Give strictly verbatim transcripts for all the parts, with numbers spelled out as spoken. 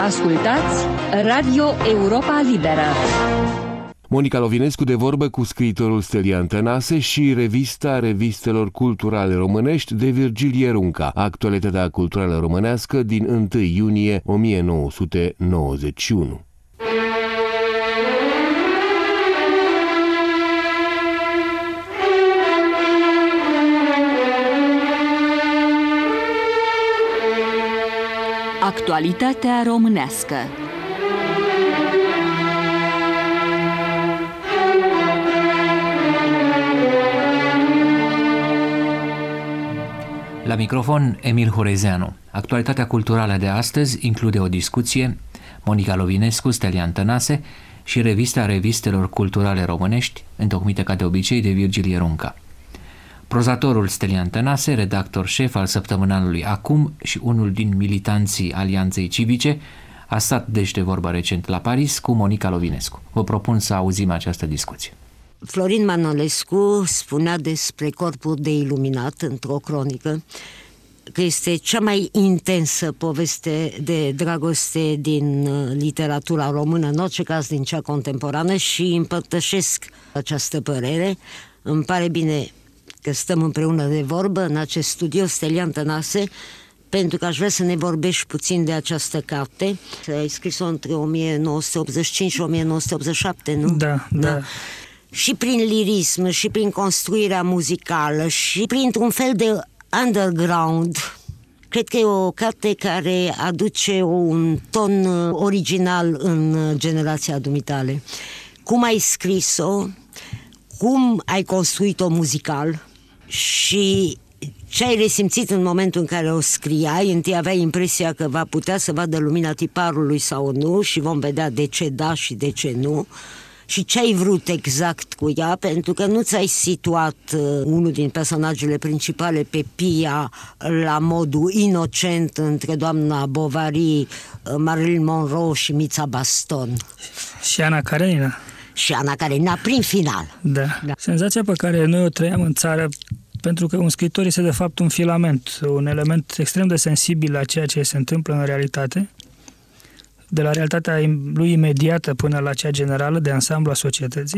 Ascultați Radio Europa Liberă. Monica Lovinescu de vorbă cu scriitorul Stelian Tănase și revista revistelor culturale românești de Virgilie Runca, actualitatea culturală românească din întâi iunie o mie nouă sute nouăzeci și unu. Actualitatea românească. La microfon, Emil Horezeanu. Actualitatea culturală de astăzi include o discuție, Monica Lovinescu, Stelian Tănase și revista revistelor culturale românești, întocmită ca de obicei de Virgilie Runca. Prozatorul Stelian Tănase, redactor șef al săptămânalului Acum și unul din militanții Alianței Civice, a stat deci de vorbă recent la Paris cu Monica Lovinescu. Vă propun să auzim această discuție. Florin Manolescu spunea despre Corpul de Iluminat într-o cronică că este cea mai intensă poveste de dragoste din literatura română, în orice caz din cea contemporană, și împărtășesc această părere. Îmi pare bine că stăm împreună de vorbă în acest studio, Stelian Tănase, pentru că aș vrea să ne vorbești puțin de această carte. Ai scris-o între o mie nouă sute optzeci și cinci și o mie nouă sute optzeci și șapte, nu? Da, da. da. Și prin lirism, și prin construirea muzicală, și printr-un fel de underground. Cred că e o carte care aduce un ton original în generația dumitale. Cum ai scris-o, cum ai construit-o muzical și ce ai resimțit în momentul în care o scriai. Întâi aveai impresia că va putea să vadă lumina tiparului sau nu și vom vedea de ce da și de ce nu. Și ce ai vrut exact cu ea, pentru că nu ți-ai situat uh, unul din personajele principale pe Pia la modul inocent între doamna Bovary, uh, Marilyn Monroe și Mița Baston. Și Ana Karenina. Și Ana Karenina prin final. Da. da. Senzația pe care noi o trăiam în țară, pentru că un scriitor este de fapt un filament, un element extrem de sensibil la ceea ce se întâmplă în realitate, de la realitatea lui imediată până la cea generală, de ansamblu a societății.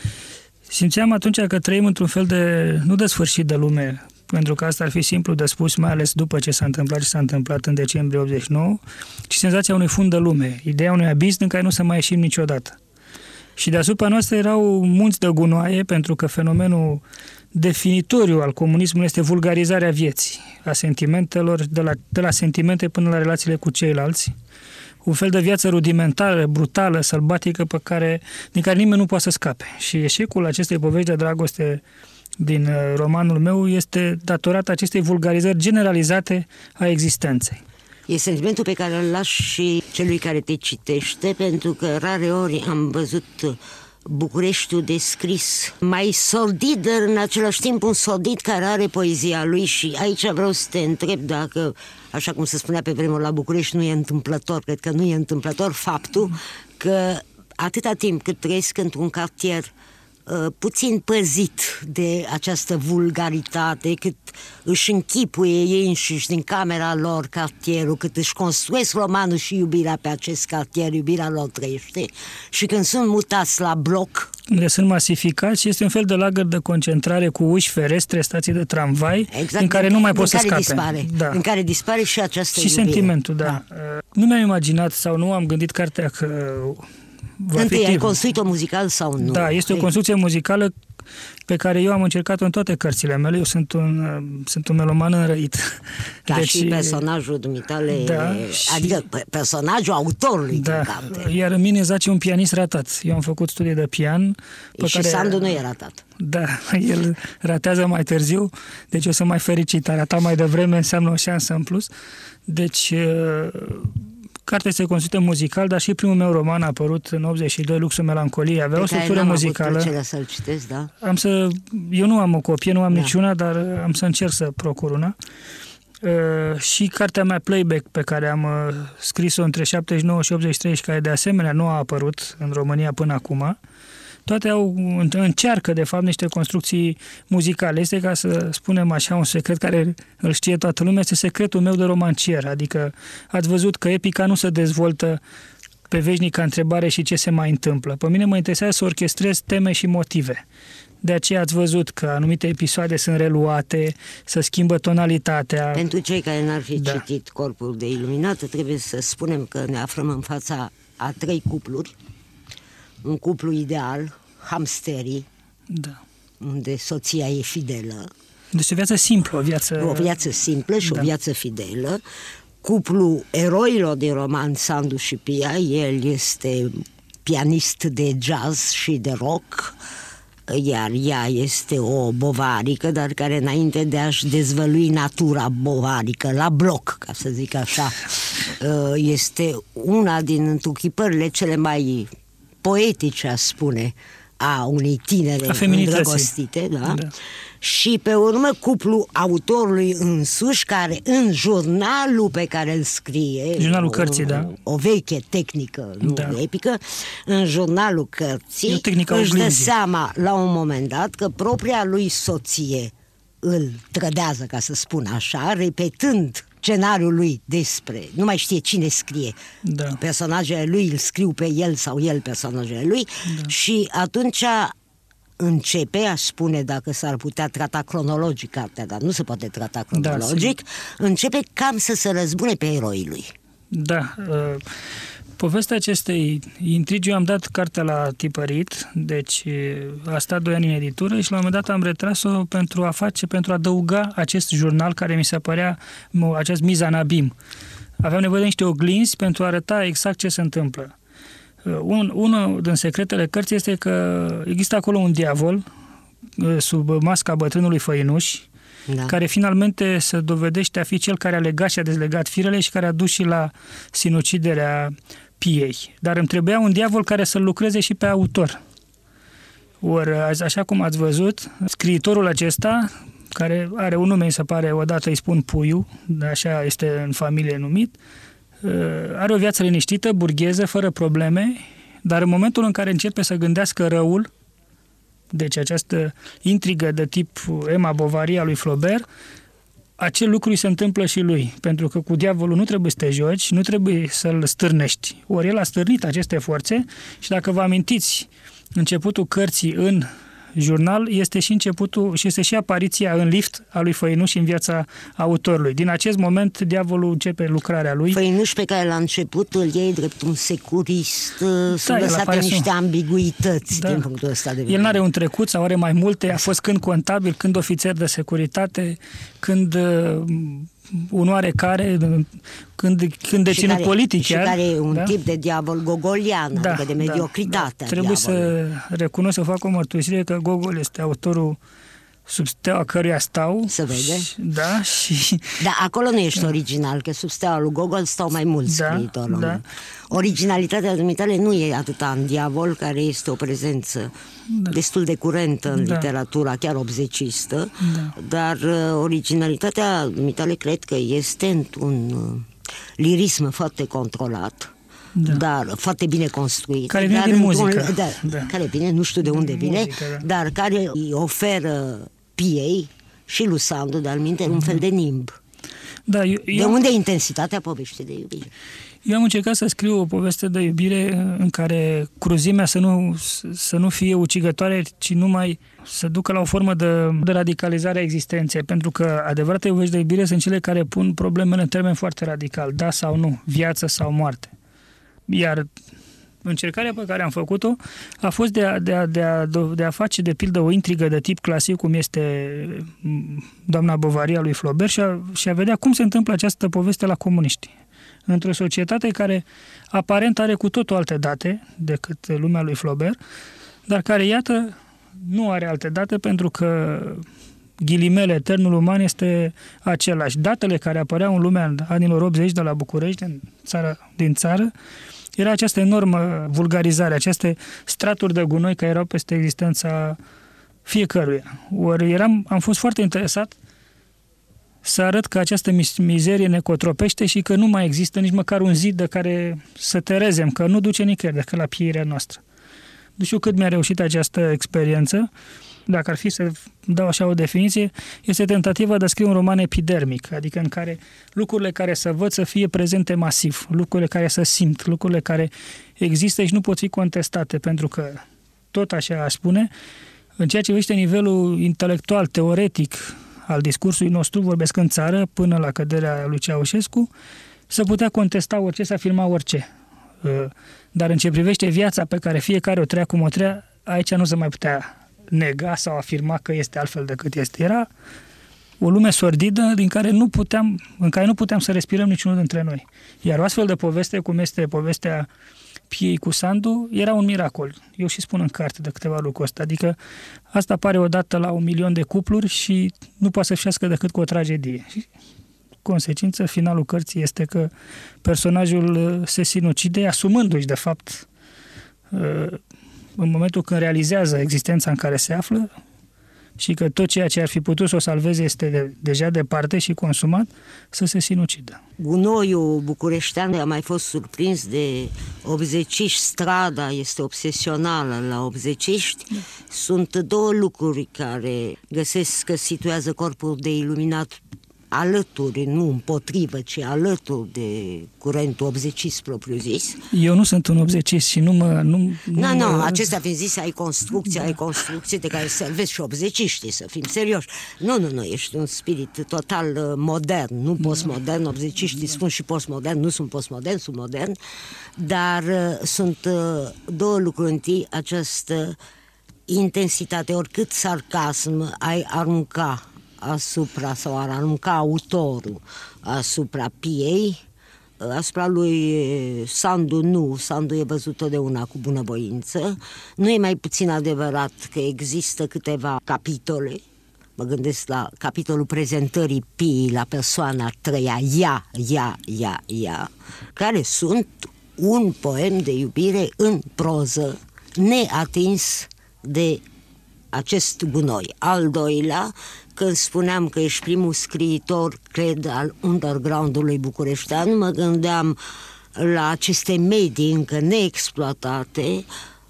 Simțeam atunci că trăim într-un fel de, nu de sfârșit de lume, pentru că asta ar fi simplu de spus, mai ales după ce s-a întâmplat și s-a întâmplat în decembrie optzeci și nouă, ci senzația unui fund de lume, ideea unui abis în care nu să mai ieșim niciodată. Și deasupra noastră erau munți de gunoaie, pentru că fenomenul definitoriu al comunismului este vulgarizarea vieții, a sentimentelor, de la, de la sentimente până la relațiile cu ceilalți, un fel de viață rudimentară, brutală, sălbatică, pe care, din care nimeni nu poate să scape. Și eșecul acestei povești de dragoste din romanul meu este datorat acestei vulgarizări generalizate a existenței. E sentimentul pe care îl lași și celui care te citește, pentru că rare ori am văzut Bucureștiul descris mai sordid, dar în același timp un sordid care are poezia lui. Și aici vreau să te întreb dacă, așa cum se spunea pe vremuri la București, nu e întâmplător, cred că nu e întâmplător faptul că atâta timp cât trăiesc într-un cartier uh, puțin păzit de această vulgaritate, cât își închipuie ei înșiși din camera lor cartierul, cât își construiesc romanul și iubirea pe acest cartier, iubirea lor trăiește, și când sunt mutați la bloc, unde sunt masificați și este un fel de lagăr de concentrare cu uși, ferestre, stații de tramvai, exact, în care nu mai poți să scape. Dispare, da. În care dispare și această și iubire. Sentimentul, da. da. Nu mi-am imaginat sau nu am gândit cartea că va Întâi, fi ai construit-o muzical sau nu? Da, este o construcție muzicală pe care eu am încercat-o în toate cărțile mele. Eu sunt un, sunt un meloman înrăit. Ca deci, și personajul dumitale, da, adică personajul autorului da, din carte. Iar în mine zace un pianist ratat. Eu am făcut studii de pian. Pe și care, Sandu nu e ratat. Da, el ratează mai târziu, deci eu sunt mai fericit. A ratat mai devreme înseamnă o șansă în plus. Deci cartea este construită muzical, dar și primul meu roman a apărut în optzeci și doi, Luxul Melancoliei, avea pe o structură muzicală. Avut să-l citesc, da? Am să, eu nu am o copie, nu am da. niciuna, dar am să încerc să procur una. Uh, și cartea mea Playback, pe care am uh, scris-o între șaptezeci și nouă și optzeci și trei și care de asemenea nu a apărut în România până acum, toate au, încearcă, de fapt, niște construcții muzicale. Este, ca să spunem așa, un secret care îl știe toată lumea, este secretul meu de romancier. Adică ați văzut că epica nu se dezvoltă pe veșnica întrebare și ce se mai întâmplă. Pe mine mă interesează să orchestrez teme și motive. De aceea ați văzut că anumite episoade sunt reluate, să schimbă tonalitatea. Pentru cei care n-ar fi da. citit Corpul de Iluminat, trebuie să spunem că ne aflăm în fața a trei cupluri. Un cuplu ideal, hamsterii, da. unde soția e fidelă. Deci o viață simplă, o viață... O viață simplă și da. o viață fidelă. Cuplu eroilor de roman, Sandu și Pia, el este pianist de jazz și de rock, iar ea este o bovarică, dar care înainte de a-și dezvălui natura bovarică la bloc, ca să zic așa, este una din întruchipările cele mai poetice, a spune, a unei tinere îndrăgostite, da? Da. Și pe urmă cuplu autorului însuși, care în jurnalul pe care îl scrie, jurnalul o, cărții, da. o veche tehnică, nu da. epică, în jurnalul cărții își dă seama la un moment dat că propria lui soție îl trădează, ca să spun așa, repetând scenariul lui despre, nu mai știe cine scrie, da. Personajele lui îl scriu pe el sau el personajele lui, da. Și atunci începe, aș spune, dacă s-ar putea trata cronologic cartea, dar nu se poate trata cronologic, da, începe cam să se răzbune pe eroii lui. Da, uh, povestea acestei intrigi, eu am dat cartea la tipărit, deci a stat doi ani în editură și la un moment dat am retras-o pentru a face, pentru a adăuga acest jurnal care mi se părea, acest Mizanabim. Aveam nevoie de niște oglinzi pentru a arăta exact ce se întâmplă. Un, unul din secretele cărții este că există acolo un diavol sub masca bătrânului Făinuș, da. Care finalmente se dovedește a fi cel care a legat și a dezlegat firele și care a dus și la sinuciderea Piei. Dar îmi trebuia un diavol care să-l lucreze și pe autor. Ori, așa cum ați văzut, scriitorul acesta, care are un nume, se pare, odată îi spun Puiu, așa este în familie numit, are o viață liniștită, burgheză, fără probleme, dar în momentul în care începe să gândească răul, deci această intrigă de tip Emma Bovary a lui Flaubert, acel lucru îi se întâmplă și lui, pentru că cu diavolul nu trebuie să te joci, nu trebuie să-l stârnești. Ori el a stârnit aceste forțe și dacă vă amintiți începutul cărții în jurnal, este și începutul și este și apariția în lift a lui Făinuș în viața autorului. Din acest moment, diavolul începe lucrarea lui. Făinuș, pe care la început îl iei drept un securist, da, sunt lăsate niște ambiguități, da, din punctul ăsta de vedere. El n-are un trecut sau are mai multe, a fost când contabil, când ofițer de securitate, când uh, un oarecare, când, când deținut politic. Și chiar, care e un da? tip de diavol gogolian, da, adică de mediocritate. Da, da. Trebuie să recunosc, să fac o mărturisire că Gogol este autorul sub steaua căruia stau. Se vede. Și, da, și... Da, acolo nu ești original, că sub steaua lui Gogol stau mai mulți da, scriitori. Da. Originalitatea dumitale nu e atâta în diavol, care este o prezență da. destul de curentă în da. literatura, chiar obzecistă, da. dar uh, originalitatea dumitale cred că este într-un uh, lirism foarte controlat, da. dar foarte bine construit. Care vine dar din muzică. Da, da. Care vine, nu știu de unde vine, muzică, da. dar care îi oferă Piei și lui Sandu, de-al minte, un fel de nimb. Da, eu, de eu... unde e intensitatea poveștii de iubire? Eu am încercat să scriu o poveste de iubire în care cruzimea să nu, să nu fie ucigătoare, ci numai să ducă la o formă de, de radicalizare a existenței, pentru că adevărate povești de iubire sunt cele care pun problemele în termen foarte radical, da sau nu, viață sau moarte. Iar încercarea pe care am făcut-o a fost de a, de, a, de, a, de a face, de pildă, o intrigă de tip clasic, cum este Doamna Bovary a lui Flaubert, și a, și a vedea cum se întâmplă această poveste la comuniști. Într-o societate care aparent are cu totul alte date decât lumea lui Flaubert, dar care, iată, nu are alte date pentru că ghilimele, eternul uman este același. Datele care apăreau în lumea în anilor optzeci de la București, din țară, din țară, era această enormă vulgarizare, aceste straturi de gunoi care erau peste existența fiecăruia. Ori eram, am fost foarte interesat să arăt că această mizerie ne cotropește și că nu mai există nici măcar un zid de care să terezem, că nu duce nicăieri decât la pieirea noastră. nu știu cât mi-a reușit această experiență, dacă ar fi să dau așa o definiție, este tentativa de a scrie un roman epidermic, adică în care lucrurile care să văd să fie prezente masiv, lucrurile care să simt, lucrurile care există și nu pot fi contestate, pentru că, tot așa aș spune, în ceea ce privește nivelul intelectual, teoretic al discursului nostru, vorbesc în țară, până la căderea lui Ceaușescu, să putea contesta orice, să afirma orice. Dar în ce privește viața pe care fiecare o trea cum o trea, aici nu se mai putea nega sau afirma că este altfel decât este. Era o lume sordidă din care nu puteam, în care nu puteam să respirăm niciunul dintre noi. Iar o astfel de poveste, cum este povestea Piei cu Sandu, era un miracol. Eu și spun în carte de câteva lucruri ăsta. Adică asta apare odată la un milion de cupluri și nu poate să fiască decât cu o tragedie. Și consecință, finalul cărții este că personajul se sinucide asumându-și, de fapt, în momentul când realizează existența în care se află și că tot ceea ce ar fi putut să o salveze este de, deja departe și consumat, să se sinucidă. Gunoiul bucureștean a mai fost surprins de obzeciști, strada este obsesională la obzeciști. Da. Sunt două lucruri care găsesc că situează corpul de iluminat alături, nu împotrivă, ci alături de curentul obzecist propriu-zis. Eu nu sunt un obzecist și nu mă... Nu, nu, nu, mă... nu, acestea fiind zise, ai construcție, da. ai construcție de care servesc și obzeciștii, să fim serioși. Nu, nu, nu, ești un spirit total modern, nu postmodern, obzeciștii spun și postmodern, nu sunt postmodern, sunt modern, dar uh, sunt uh, două lucruri. Întâi, această intensitate, oricât sarcasm ai arunca asupra sau ar arunca autorul asupra Piei, asupra lui Sandu nu, Sandu e văzut totdeauna cu bunăvoință. Nu e mai puțin adevărat că există câteva capitole, mă gândesc la capitolul prezentării Piei la persoana a treia, ea, ea, ea, ea, care sunt un poem de iubire în proză, neatins de acest gunoi. Al doilea, când spuneam că ești primul scriitor, cred, al underground-ului bucureștean, mă gândeam la aceste medii încă neexploatate,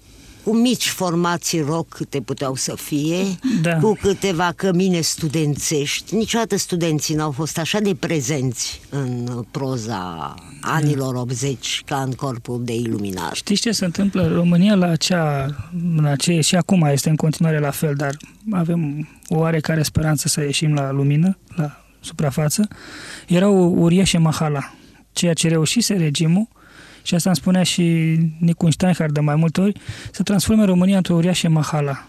cu mici formații rock câte puteau să fie, da. Cu câteva cămine studențești. Niciodată studenții n-au fost așa de prezenți în proza anilor optzeci ca în corpul de iluminat. Știți ce se întâmplă? România la acea, la acea, și acum este în continuare la fel, dar avem o oarecare speranță să ieșim la lumină, la suprafață. Era o uriașă mahala. Ceea ce reușise regimul, și asta îmi spunea și Nicu Steinhardt de mai multe ori, să transforme România într-o uriașă mahala.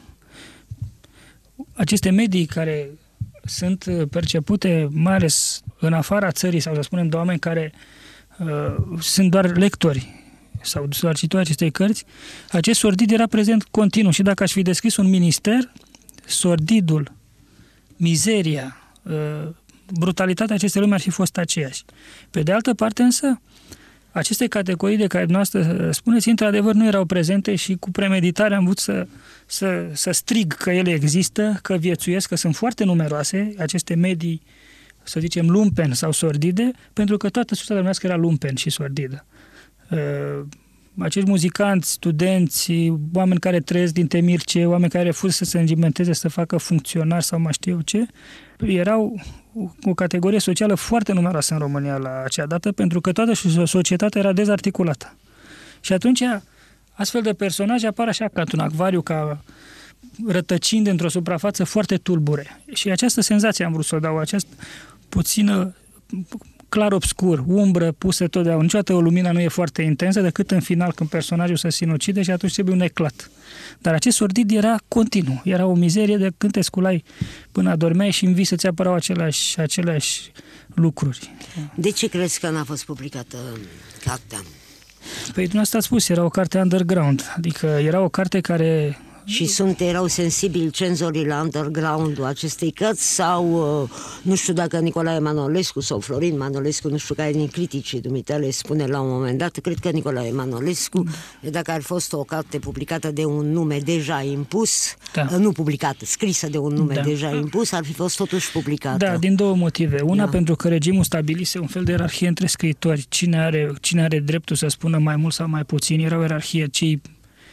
Aceste medii care sunt percepute mai ales în afara țării, sau să spunem de oameni care uh, sunt doar lectori sau doar cititori acestei cărți, acest sordid era prezent continuu și dacă aș fi descris un minister, sordidul, mizeria, uh, brutalitatea acestei lumi ar fi fost aceeași. Pe de altă parte însă, aceste categorii de care dumneavoastră spuneți, într-adevăr, nu erau prezente și cu premeditare am vrut să, să, să strig că ele există, că viețuiesc, că sunt foarte numeroase, aceste medii, să zicem, lumpen sau sordide, pentru că toată societatea românească era lumpen și sordidă. Uh, acești muzicanți, studenți, oameni care trăiesc din temirce, oameni care refuză să se îngimenteze, să facă funcționari sau mai știu eu ce, erau o categorie socială foarte numeroasă în România la acea dată, pentru că toată societatea era dezarticulată. Și atunci, astfel de personaje apar așa ca într-un acvariu, ca rătăcind într-o suprafață foarte tulbure. Și această senzație am vrut să o dau, această puțină clar-obscur, umbră pusă totdeauna. Niciodată o lumină nu e foarte intensă, decât în final când personajul se sinucide și atunci trebuie un eclat. Dar acest sordid era continuu, era o mizerie de când te sculai până adormeai și în vis îți apărau aceleași, aceleași lucruri. De ce crezi că n-a fost publicată cartea? Păi dumneavoastră ați spus, era o carte underground, adică era o carte care... Și sunt, erau sensibili cenzorii la underground-ul acestei cărți sau, nu știu dacă Nicolae Manolescu sau Florin Manolescu, nu știu care din criticii dumitale spune la un moment dat, cred că Nicolae Manolescu, dacă ar fost o carte publicată de un nume deja impus, da. Nu publicată, scrisă de un nume da. deja impus, ar fi fost totuși publicată. Da, din două motive. Una, da. pentru că regimul stabilise un fel de ierarhie între scriitori. Cine are, cine are dreptul să spună mai mult sau mai puțin, era o ierarhie, cei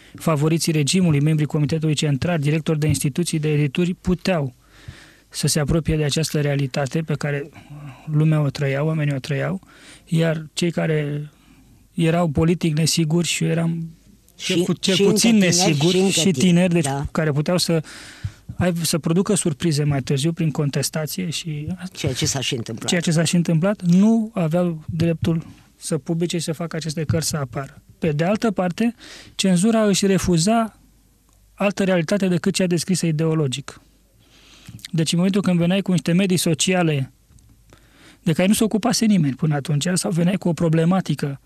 favoriții regimului, membrii Comitetului Central, directori de instituții de edituri, puteau să se apropie de această realitate pe care lumea o trăiau, oamenii o trăiau, iar cei care erau politic nesiguri și eu eram și, cel, cel și puțin tineri, nesiguri și, și tineri, deci da. care puteau să să producă surprize mai târziu prin contestație și ceea ce s-a și întâmplat. Ceea ce s-a și întâmplat, nu aveau dreptul să publice și să facă aceste cărți să apară. Pe de altă parte, cenzura își refuza altă realitate decât cea descrisă ideologic. Deci în momentul când veneai cu niște medii sociale de care nu se ocupase nimeni până atunci, sau veneai cu o problematică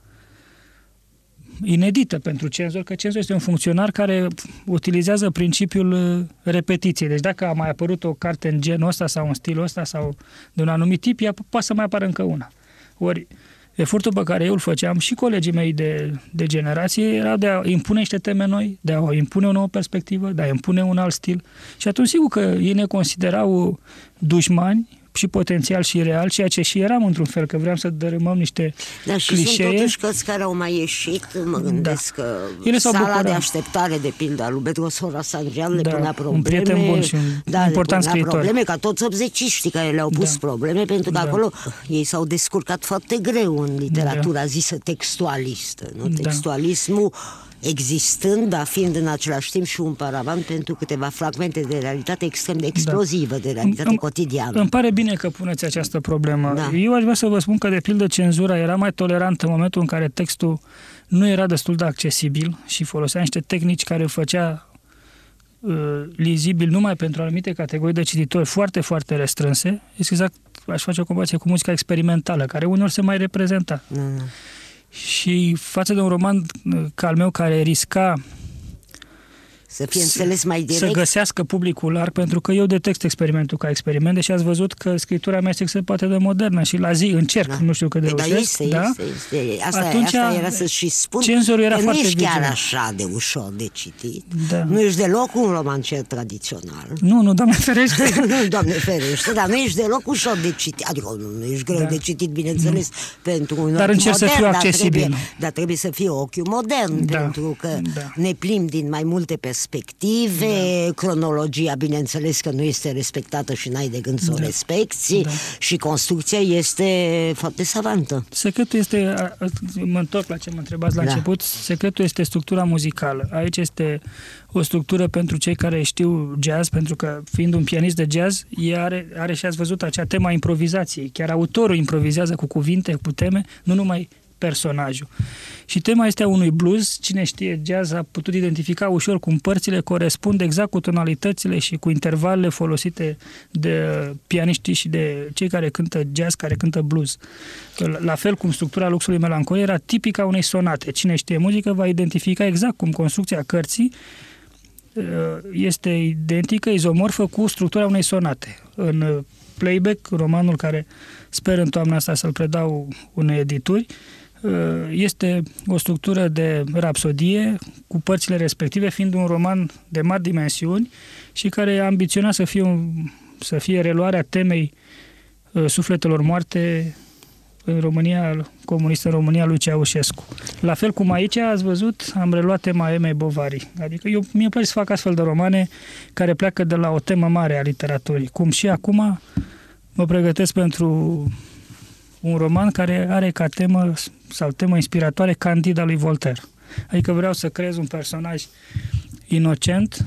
inedită pentru cenzor, că cenzor este un funcționar care utilizează principiul repetiției. Deci dacă a mai apărut o carte în genul ăsta sau în stilul ăsta sau de un anumit tip, ea poate să mai apară încă una. Ori efortul pe care eu îl făceam și colegii mei de, de generație era de a impune niște teme noi, de a impune o nouă perspectivă, de a impune un alt stil. Și atunci sigur că ei ne considerau dușmani și potențial și real, ceea ce și eram într-un fel, că vreau să dărâmăm niște da, și clișee. Sunt totuși cărți care au mai ieșit, mă gândesc da. că Ele Sala bucurat. de așteptare, de pildă, lui Bedros Horasanjan le da, punea probleme. Un prieten bun și un da, important le punea scriitor. probleme, ca toți opzeciștii care le-au pus da. probleme, pentru că da. acolo ei s-au descurcat foarte greu în literatura da. zisă textualistă. Nu? Da. Textualismul existând, dar fiind în același timp și un paravant pentru câteva fragmente de realitate extrem de explozivă, da. de realitate îmi, cotidiană. Îmi pare bine că puneți această problemă. Da. Eu aș vrea să vă spun că, de pildă, cenzura era mai tolerantă în momentul în care textul nu era destul de accesibil și folosea niște tehnici care îl făcea uh, lizibil numai pentru anumite categorii de cititori foarte, foarte restrânse. Exact, aș face o comparație cu muzica experimentală, care uneori se mai reprezenta. Da. Și față de un roman ca al meu care risca să fie înțeles mai direct, să găsească publicul larg, pentru că eu detect experimentul ca experiment, deși ați văzut că scriptura mea este poate de modernă și la zi încerc, da. nu știu cât de da, reușesc. Este, da? este, este. Asta, Atunci, asta era să și spun cenzorul era că nu foarte ești chiar vigilant. așa de ușor de citit. Da. Nu ești deloc un romancier tradițional. Nu, nu, Doamne ferește. Nu, Doamne ferește, dar nu ești deloc ușor de citit. Adică nu, nu ești greu da. de citit, bineînțeles, nu. pentru un dar ochi încerc modern, să fiu dar accesibil. Trebuie, dar trebuie să fie ochiul modern, da. pentru că da. ne plimbi din mai multe perspective. Da. Cronologia, bineînțeles că nu este respectată și n-ai de gând să o da. respecti da. și construcția este foarte savantă. Secretul este, mă întorc la ce mă întrebați la da. început, secretul este structura muzicală. Aici este o structură pentru cei care știu jazz, pentru că fiind un pianist de jazz, are, are și ați văzut acea tema improvizației. Chiar autorul improvizează cu cuvinte, cu teme, nu numai personajul. Și tema este a unui blues, cine știe jazz a putut identifica ușor cum părțile corespund exact cu tonalitățile și cu intervalele folosite de pianiștii și de cei care cântă jazz, care cântă blues. La fel cum structura Luxului Melancolie era tipică a unei sonate. Cine știe muzică va identifica exact cum construcția cărții este identică, izomorfă cu structura unei sonate. În Playback, romanul care sper în toamna asta să-l predau unei edituri, este o structură de rapsodie cu părțile respective, fiind un roman de mari dimensiuni și care ambiționa să fie, un, să fie reluarea temei sufletelor moarte în România comunistă, în România lui Ceaușescu. La fel cum aici ați văzut, am reluat tema Emei Bovary. Adică eu, mie îmi place să fac astfel de romane care pleacă de la o temă mare a literaturii. Cum și acum mă pregătesc pentru un roman care are ca temă sau temă inspiratoare Candida lui Voltaire. Adică vreau să creez un personaj inocent,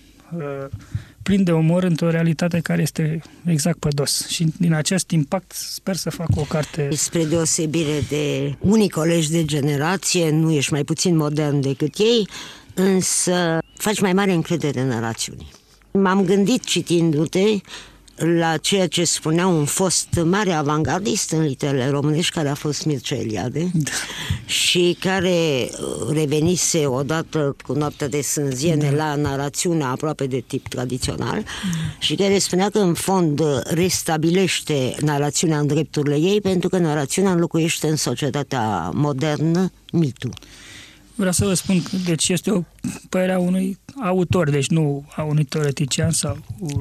plin de umor într-o realitate care este exact pădos. Și din acest impact sper să fac o carte. Spre deosebire de unii colegi de generație, nu ești mai puțin modern decât ei, însă faci mai mare încredere în narațiuni. M-am gândit citindu-te la ceea ce spunea un fost mare avangardist în literele românești, care a fost Mircea Eliade, da. și care revenise odată cu Noaptea de Sânziene da. la narațiunea aproape de tip tradițional da. și care spunea că în fond restabilește narațiunea în drepturile ei, pentru că narațiunea înlocuiește în societatea modernă mitul. Vreau să vă spun că deci este o părere a unui autor, deci nu a unui teoretician sau...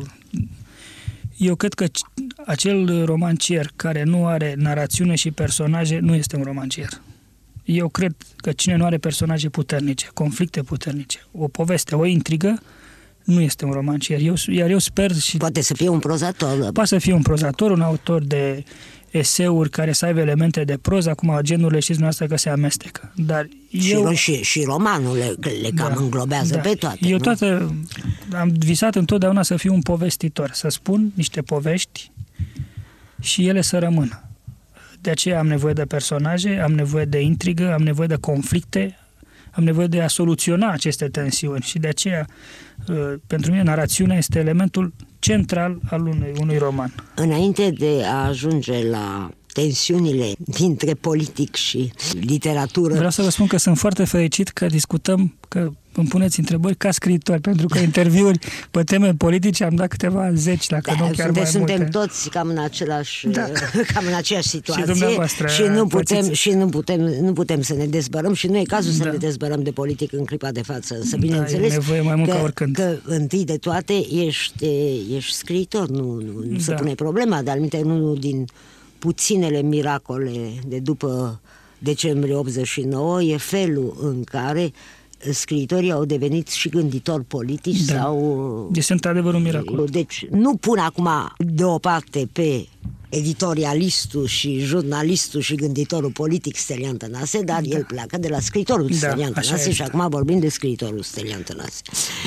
Eu cred că acel romancier care nu are narațiune și personaje nu este un romancier. Eu cred că cine nu are personaje puternice, conflicte puternice, o poveste, o intrigă, nu este un romancier. Eu, iar eu sper și... Poate să fie un prozator. Poate să fie un prozator, un autor de eseuri care să aibă elemente de proză. Acum genurile știți dumneavoastră că se amestecă. Dar și, eu... și, și romanul le, le cam da, înglobează da. pe toate. Eu nu? toate am visat întotdeauna să fiu un povestitor, să spun niște povești și ele să rămână. De aceea am nevoie de personaje, am nevoie de intrigă, am nevoie de conflicte, am nevoie de a soluționa aceste tensiuni și de aceea, pentru mine, narațiunea este elementul central al unui, unui roman. Înainte de a ajunge la tensiunile dintre politic și literatură... Vreau să vă spun că sunt foarte fericit că discutăm, că îmi puneți întrebări ca scriitor, pentru că interviuri pe teme politice am dat câteva zeci, dacă da, nu chiar mai suntem multe. toți cam în același, da. cam în aceeași situație și, și, nu putem, și nu, putem, nu putem să ne dezbărăm și nu e cazul da. să ne dezbărăm de politic în clipa de față. Să bineînțeles da, e nevoie mai mult că, ca oricând. că întâi de toate ești, ești scriitor, nu, nu, nu da. se pune problema, dar alminte unul din puținele miracole de după decembrie optzeci și nouă e felul în care scriitorii au devenit și gânditori politici da. sau... Este într-adevăr un miracol. Deci nu pun acum deoparte pe editorialistul și jurnalistul și gânditorul politic Stelian Tănase, dar da. el pleacă de la scriitorul da, Stelian Tănase și acum vorbim de scriitorul Stelian Tănase.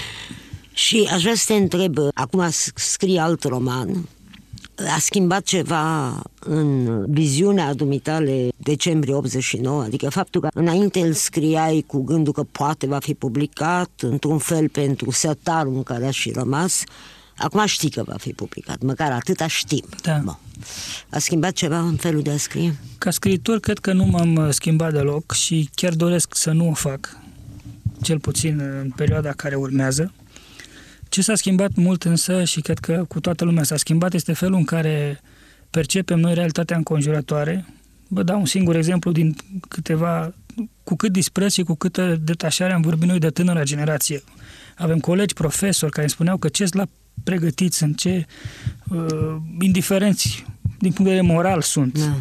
Și aș vrea să te întreb, acum scrii alt roman, a schimbat ceva în viziunea dumitale decembrie optzeci și nouă? Adică faptul că înainte îl scriai cu gândul că poate va fi publicat într-un fel pentru sertarul în care a și rămas, acum știi că va fi publicat, măcar atâta știm. Da. Bun. A schimbat ceva în felul de a scrie? Ca scriitor cred că nu m-am schimbat deloc și chiar doresc să nu o fac, cel puțin în perioada care urmează. Ce s-a schimbat mult însă, și cred că cu toată lumea s-a schimbat, este felul în care percepem noi realitatea înconjurătoare. Vă dau un singur exemplu din câteva, cu cât dispreț și cu câtă detașare am vorbit noi de tânăra generație. Avem colegi, profesori, care îmi spuneau că ce la pregătiți sunt, ce uh, indiferenți din punct de vedere moral sunt. Da.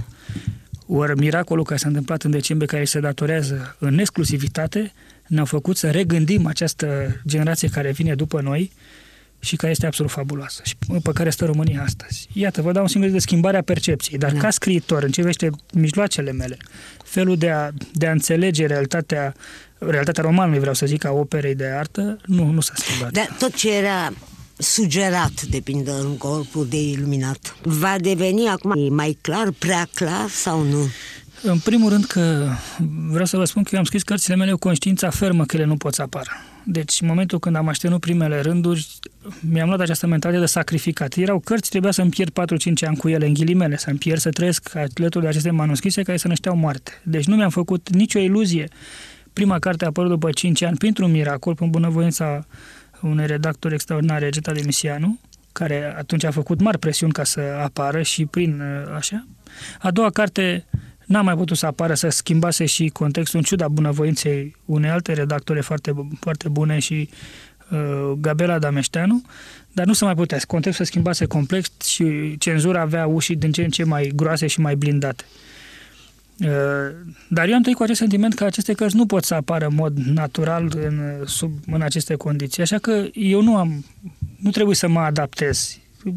Ori miracolul care s-a întâmplat în decembrie, care se datorează în exclusivitate, ne-au făcut să regândim această generație care vine după noi și care este absolut fabuloasă și pe care stă România astăzi. Iată, vă dau un singur de schimbarea percepției, dar da. ca scriitor, în ce privește mijloacele mele, felul de a, de a înțelege realitatea, realitatea romanului, vreau să zic, a operei de artă, nu, nu s-a schimbat. Dar tot ce era sugerat, de pildă, în corpul de iluminat, va deveni acum mai clar, prea clar sau nu? În primul rând că vreau să vă spun că eu am scris cărțile mele cu conștiința fermă că ele nu pot să apară. Deci în momentul când am așternut primele rânduri, mi-am luat această mentalitate de sacrificat. Erau cărți, trebuia să-mi pierd patru-cinci ani cu ele, în ghilimele, să-mi pierd, să trăiesc alături de aceste manuscrise care să nășteau moarte. Deci nu mi-am făcut nicio iluzie. Prima carte a apărut după cinci ani, printr-un miracol, prin bunăvoința unui redactor extraordinar, Regeta Demisianu, care atunci a făcut mari presiuni ca să apară și prin așa. A doua carte n-a mai putut să apară, să schimbase și contextul, în ciuda bunăvoinței unei alte redactore foarte, foarte bune și uh, Gabriela Dameșteanu, dar nu se mai putea. Contextul se schimbase complex și cenzura avea ușii din ce în ce mai groase și mai blindate. Uh, dar eu am trăit cu acest sentiment că aceste cărți nu pot să apară în mod natural în, sub, în aceste condiții. Așa că eu nu am, nu trebuie să mă adaptez.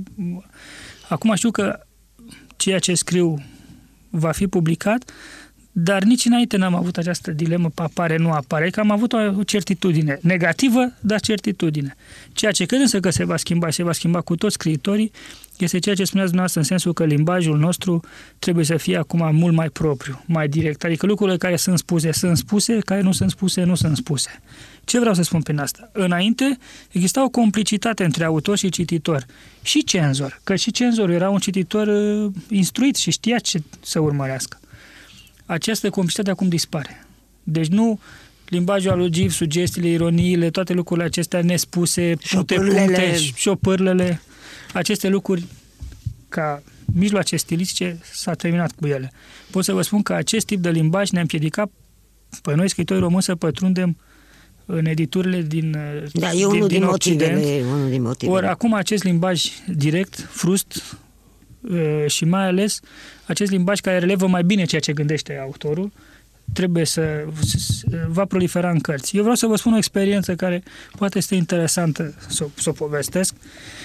Acum știu că ceea ce scriu va fi publicat, dar nici înainte n-am avut această dilemă, apare, nu apare, că am avut o certitudine negativă, dar certitudine. Ceea ce cred însă că se va schimba și se va schimba cu toți scriitorii este ceea ce spuneați dumneavoastră, în sensul că limbajul nostru trebuie să fie acum mult mai propriu, mai direct, adică lucrurile care sunt spuse, sunt spuse, care nu sunt spuse, nu sunt spuse. Ce vreau să spun prin asta? Înainte exista o complicitate între autor și cititor și cenzor, că și cenzorul era un cititor uh, instruit și știa ce să urmărească. Această complicitate acum dispare. Deci nu limbajul aluziv, sugestiile, ironiile, toate lucrurile acestea nespuse, puncte, puncte, șopârlele, aceste lucruri ca mijloace stilistice s-a terminat cu ele. Pot să vă spun că acest tip de limbaj ne-a împiedicat pe noi, scriitori români, să pătrundem în editurile din, da, e din, unul din, din Occident. motivele, unul din motivele. Ori acum acest limbaj direct, frust și mai ales acest limbaj care relevă mai bine ceea ce gândește autorul, trebuie să, să va prolifera în cărți. Eu vreau să vă spun o experiență care poate este interesantă să, să o povestesc.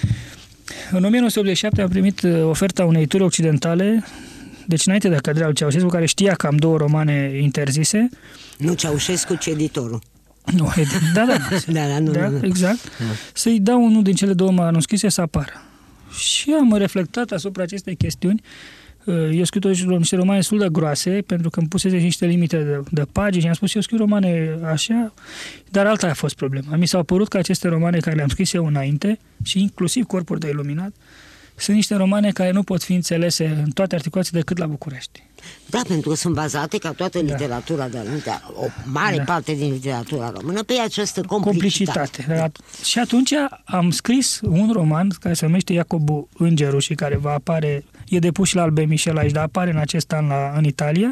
În o mie nouă sute optzeci și șapte am primit oferta unei turi occidentale, deci înainte de căderea lui Ceaușescu, care știa că am două romane interzise. Nu Ceaușescu, ci editorul. Nu, da, da, da, da, nu, da, nu. exact. Să-i dau unul din cele două manuscrise să apară. Și am reflectat asupra acestei chestiuni. Eu scriu niște romane destul de groase, pentru că îmi pusese niște limite de, de pagini și am spus eu scriu romane așa, dar alta a fost problema. Mi s-au părut că aceste romane care le-am scris eu înainte, și inclusiv Corpuri de iluminat, sunt niște romane care nu pot fi înțelese în toate articulațiile decât la București. Da, pentru că sunt bazate, ca toată literatura de aminte, o mare da. parte din literatura română, pe această complicitate. complicitate. Și atunci am scris un roman care se numește Iacobu Îngerul și care va apare, e depus și la Albe Michel aici, dar apare în acest an la, în Italia,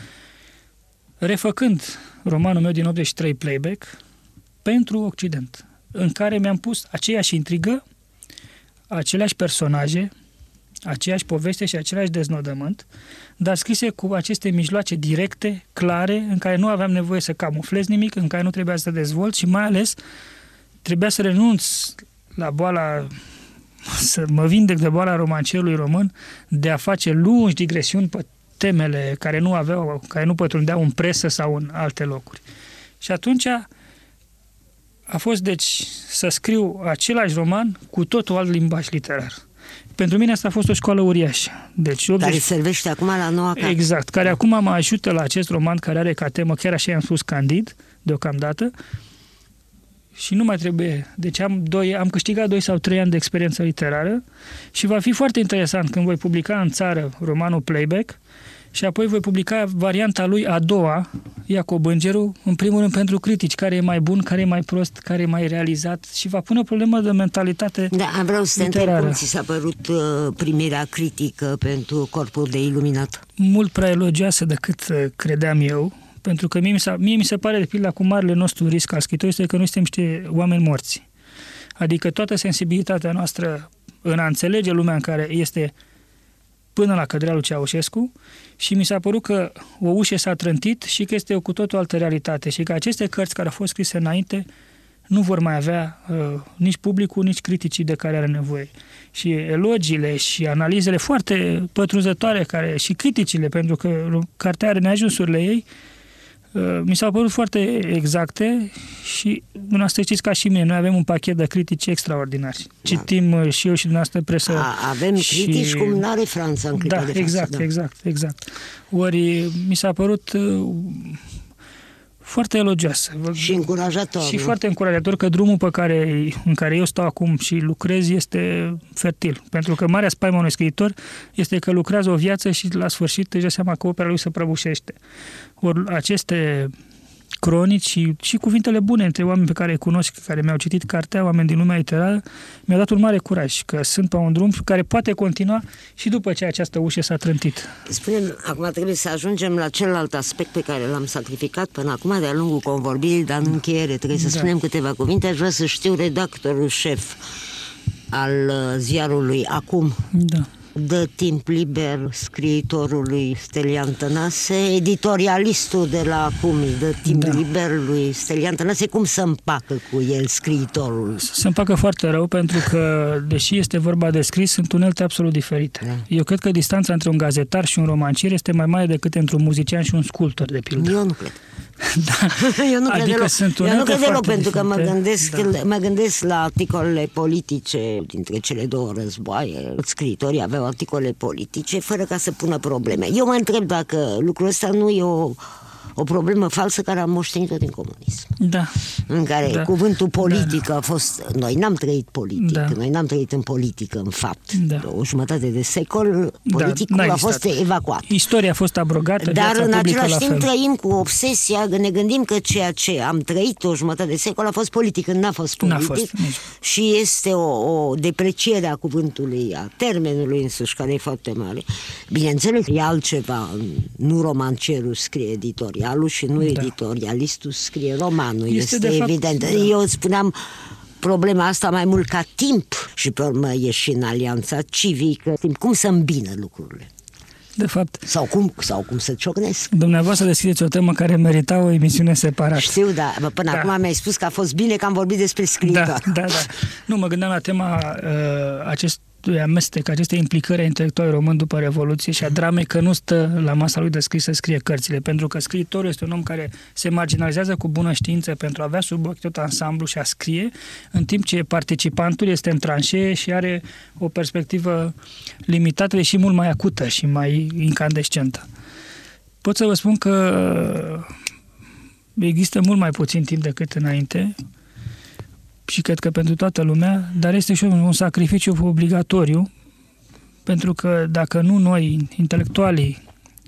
refăcând romanul meu din optzeci și trei Playback pentru Occident, în care mi-am pus aceeași intrigă, aceleași personaje, aceeași poveste și același deznodământ, dar scrise cu aceste mijloace directe, clare, în care nu aveam nevoie să camuflez nimic, în care nu trebuia să dezvolt și mai ales trebuia să renunț la boala, să mă vindec de boala romancerului român, de a face lungi digresiuni pe temele care nu aveau, care nu pătrundeau în presă sau în alte locuri. Și atunci a fost, deci, să scriu același roman cu totul alt limbaj literar. Pentru mine asta a fost o școală uriașă. Deci, care servește acum la noua carte. Exact, care acum mă ajută la acest roman care are ca temă, chiar așa i-am spus, candid, deocamdată, și nu mai trebuie. Deci am, doi, am câștigat doi sau trei ani de experiență literară și va fi foarte interesant când voi publica în țară romanul Playback și apoi voi publica varianta lui a doua, Iacob Îngerul, în primul rând pentru critici, care e mai bun, care e mai prost, care e mai realizat și va pune o problemă de mentalitate Da, vreau să te literară. întreb cum ți s-a părut uh, primirea critică pentru Corpul de iluminat. Mult prea elogioasă decât uh, credeam eu, pentru că mie mi, s-a, mie mi se pare, de pildă, acum marele nostru risc al scriitorului este că noi suntem niște oameni morți. Adică toată sensibilitatea noastră în a înțelege lumea în care este până la căderea lui Ceaușescu și mi s-a părut că o ușă s-a trântit și că este o cu totul altă realitate și că aceste cărți care au fost scrise înainte nu vor mai avea uh, nici publicul, nici criticii de care are nevoie. Și elogiile și analizele foarte pătrunzătoare care, și criticile, pentru că cartea are neajunsurile ei, uh, mi s-au părut foarte exacte și dumneavoastră știți ca și mine, noi avem un pachet de critici extraordinari. Da. Citim uh, și eu și dumneavoastră presă. A, avem și... critici cum n-are Franța în clipa da, de față. exact, da, exact, exact. Ori mi s-a părut uh, foarte elogioasă. Și încurajator. Și nu? foarte încurajator că drumul pe care, în care eu stau acum și lucrez este fertil. Pentru că marea spaimă unui scriitor este că lucrează o viață și la sfârșit își dă seama că opera lui se prăbușește. Ori aceste cronici și, și cuvintele bune între oameni pe care îi cunosc, care mi-au citit cartea, oameni din lumea literară, mi-au dat un mare curaj, că sunt pe un drum care poate continua și după ce această ușă s-a trântit. Spune-mi, acum trebuie să ajungem la celălalt aspect pe care l-am sacrificat până acum de-a lungul convorbirii, dar în încheiere trebuie să da. spunem câteva cuvinte. Aș vrea să știu redactorul șef al ziarului Acum. Da. Dă timp liber scriitorului Stelian Tănase, editorialistul de la Acum dă timp da. liber lui Stelian Tănase, cum să împacă cu el scriitorul? Se împacă foarte rău, pentru că, deși este vorba de scris, sunt unelte absolut diferite. Da. Eu cred că distanța între un gazetar și un romancier este mai mare decât între un muzician și un sculptor, de pildă. Eu nu cred. Da. Eu nu adică cred deloc, sunt Eu nu cred deloc pentru că mă gândesc, da. mă gândesc la articolele politice dintre cele două războaie. Scriitorii aveau articole politice fără ca să pună probleme. Eu mă întreb dacă lucrul ăsta nu e o, o problemă falsă care am moștenit-o din comunism. Da. În care da. cuvântul politică da. a fost... Noi n-am trăit politic, da. noi n-am trăit în politică, în fapt. Da. O jumătate de secol, politicul da, a fost evacuat. Istoria a fost abrogată, dar în același timp fel. trăim cu obsesia, ne gândim că ceea ce am trăit o jumătate de secol a fost politic, când n-a fost politic. N-a fost, și este o, o depreciere a cuvântului, a termenului însuși, care e foarte mare. Bineînțeles, e altceva, nu romancerul scrie editorialul și nu da. editorialistul scrie romanul, este, este evident. Fapt, da. Eu spuneam problema asta mai mult ca timp și pe urmă e și în alianța civică, cum să îmbină lucrurile. De fapt... Sau cum, sau cum să ciocnesc. Dumneavoastră deschideți o temă care merita o emisiune separată. Știu, da. Până da. acum mi-ai spus că a fost bine că am vorbit despre scriitor. Da, da, da. Nu, mă gândeam la tema uh, acest amestec, aceste implicări a intelectualului român după Revoluție și a dramei că nu stă la masa lui de scris să scrie cărțile, pentru că scriitorul este un om care se marginalizează cu bună știință pentru a avea sub ochi tot ansamblu și a scrie, în timp ce participantul este în tranșee și are o perspectivă limitată și mult mai acută și mai incandescentă. Pot să vă spun că există mult mai puțin timp decât înainte și cred că pentru toată lumea, dar este și un sacrificiu obligatoriu, pentru că dacă nu noi, intelectualii,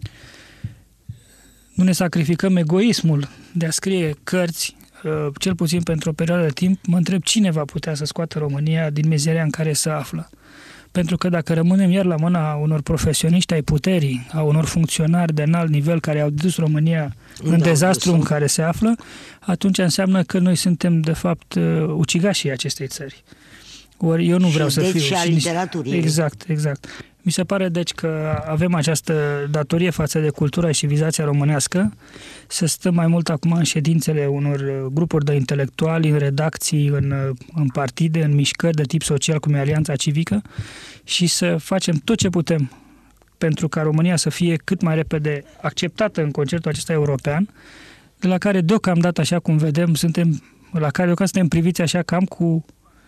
nu ne sacrificăm egoismul de a scrie cărți, cel puțin pentru o perioadă de timp, mă întreb cine va putea să scoată România din mizeria în care se află. Pentru că dacă rămânem iar la mâna unor profesioniști ai puterii, a unor funcționari de înalt nivel care au dus România în da, dezastru în care se află, atunci înseamnă că noi suntem, de fapt, ucigașii acestei țări. Ori eu nu vreau și să deci fiu... și a literaturii. Exact, exact. Mi se pare, deci, că avem această datorie față de cultura și civilizația românească, să stăm mai mult acum în ședințele unor grupuri de intelectuali, în redacții, în, în partide, în mișcări de tip social, cum e Alianța Civică, și să facem tot ce putem pentru ca România să fie cât mai repede acceptată în concertul acesta european, de la care deocamdată, așa cum vedem, suntem, la care deocamdată suntem priviți așa cam cu,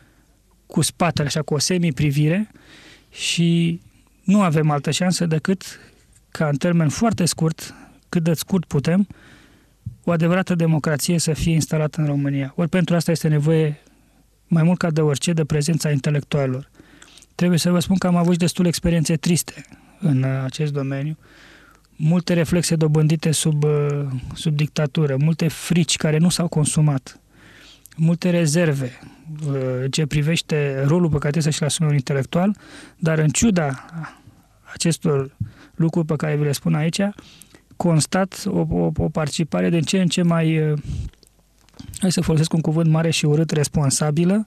cu spatele, așa cu o semi-privire, și nu avem altă șansă decât ca în termen foarte scurt, cât de scurt putem, o adevărată democrație să fie instalată în România. Ori pentru asta este nevoie, mai mult ca de orice, de prezența intelectualilor. Trebuie să vă spun că am avut destule experiențe triste în acest domeniu, multe reflexe dobândite sub, sub dictatură, multe frici care nu s-au consumat, multe rezerve ce privește rolul pe care trebuie să-și-l asume un intelectual, dar în ciuda acestor lucruri pe care vi le spun aici, constat o, o, o participare din ce în ce mai, hai să folosesc un cuvânt mare și urât, responsabilă,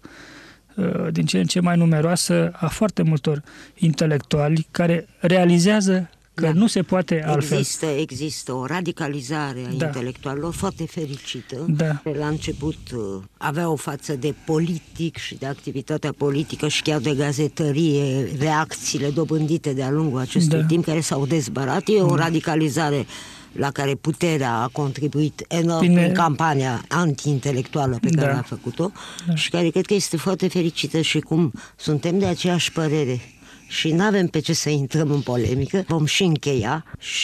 din ce în ce mai numeroasă a foarte multor intelectuali care realizează că da. nu se poate altfel. Există, există o radicalizare a da. intelectualilor foarte fericită. Da. La început avea o față de politic și de activitatea politică și chiar de gazetărie, reacțiile dobândite de-a lungul acestui da. timp care s-au dezbărat. E o radicalizare la care puterea a contribuit enorm Bine. în campania anti-intelectuală pe care da. a făcut-o da. și care cred că este foarte fericită și cum suntem de aceeași părere și nu avem pe ce să intrăm în polemică, vom și încheia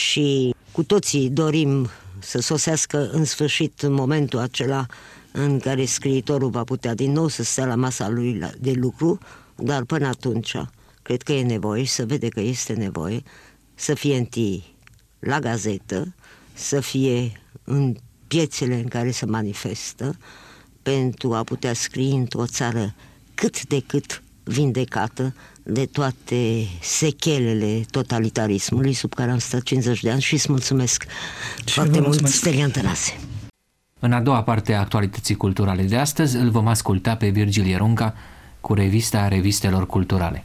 și cu toții dorim să sosească în sfârșit momentul acela în care scriitorul va putea din nou să stea la masa lui de lucru, dar până atunci cred că e nevoie și să vede că este nevoie să fie întâi la gazetă, să fie în piețele în care se manifestă, pentru a putea scrie într-o țară cât de cât vindecată de toate sechelele totalitarismului sub care am stat cincizeci de ani și îți mulțumesc și foarte mult, Stelian Tănase. În a doua parte a actualității culturale de astăzi îl vom asculta pe Virgil Ierunca cu revista Revistelor Culturale.